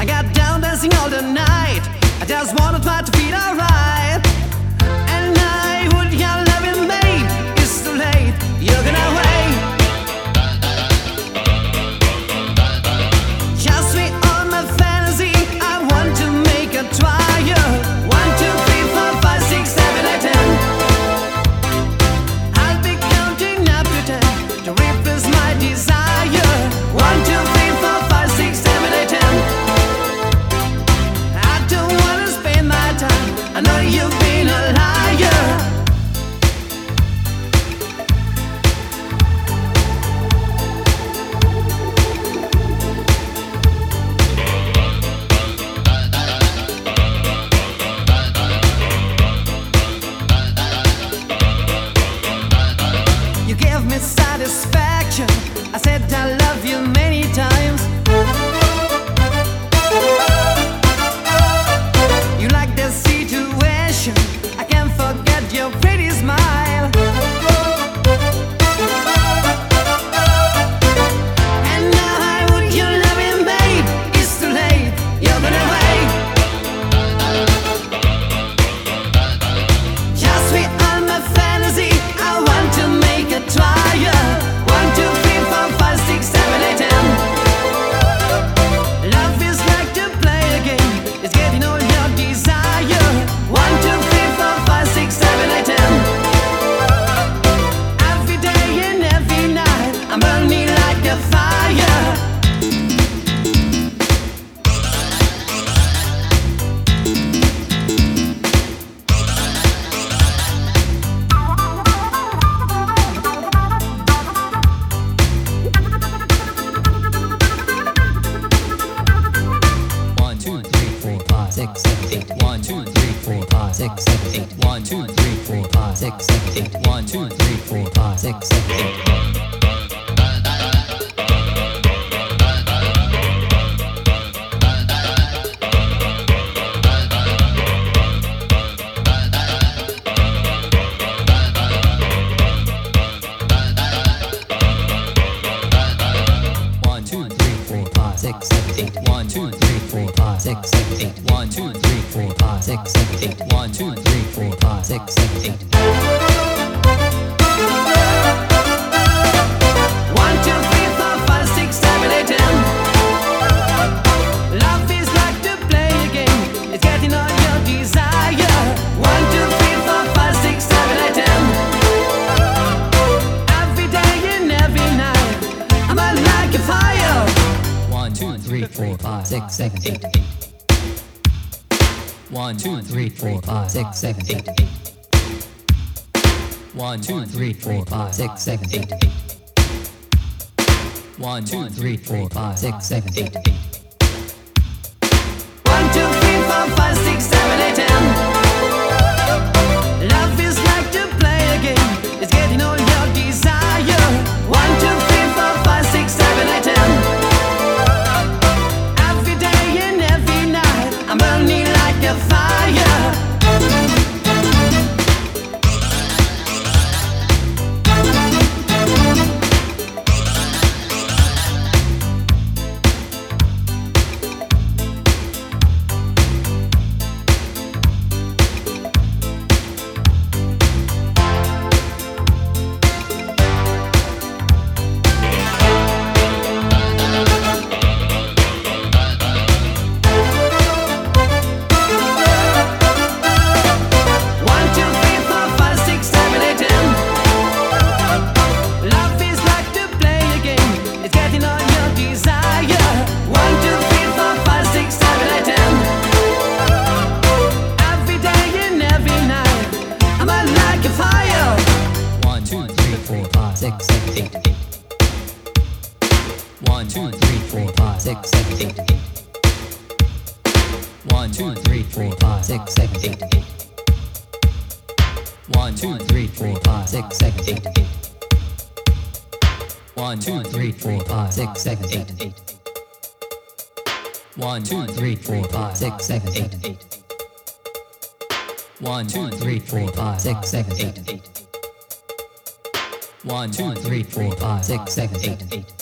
I got down dancing all the night. I just wanted my to feel alright. And I would have love you, babe. It's too late, you're gonna wait. Just me on my fantasy, I want to make a trial. 1, 2, 3, 4, 5, 6, 7, 8, 10. I'll be counting up to 10 to replace my desire. 1, 2, 3, 4, 5, 6, 7, 8, 10. I don't wanna spend my time, I know you've been a liar. You gave me satisfaction, I said I love you many times. You like the situation, I can't forget your pretty smile. And now I would you love him, babe. It's too late, you're gonna wait. Just me on my fantasy, I want to make a trial. 1, 2, 3, 4, 5, 6, 7, 8, 10. Love is like to play a game, it's getting all your desire. 1, 2, 3, 4, 5, 6, 7, 8, 10. Every day and every night, I'm burning like a fire. Six, seven, eight. 1, 2, 3, 4, 5, 6, 7, 8. 1, 2, 3, 4, 5, 6, 7, 8. 1, 2, 3, 4, 5, 6, 7, 8. Six, seven, eight. 1, 2, 3, 4, 5, 6, 7, 8. 1, 2, 3, 4, 5, 6, 7, 8. 1, 2, 3, 4, 5, 6, 7, 8. 1, 2, 3, 4, 5, 6, 7, 8, 10. Love is like to play a game, it's getting all your desire. 1, 2, 3, 4, 5, 6, 7, 8, 10. Every day and every night, I'm burning like a fire. 1, 2, 3, 4, 5, 6, 7, 8. 1, 2, 3, 4, 5, 6, 7, 8. 1, 2, 3, 4, 5, 6, 7, 8. 1, 2, 3, 4, 5, 6, 7, 8. 1, 2, 3, 4, 5, 6, 7, 8, 10. Love is like to play a game, it's getting all your desire. 1, 2, 3, 4, 5, 6, 7, 8, 10. Every day and every night, I'm burning like a fire. One, two, three, four, five, six, seven, eight. 1, 2, 3, 4, 5, 6, 7, 8. 1, 2, 3, 4, 5, 6, 7, 8. 1, 2, 3, 4, 5, 6, 7, 8. 1, 2, 3, 4, 5, 6, 7, 8. 1, 2, 3, 4, 5, 6, 7, 8.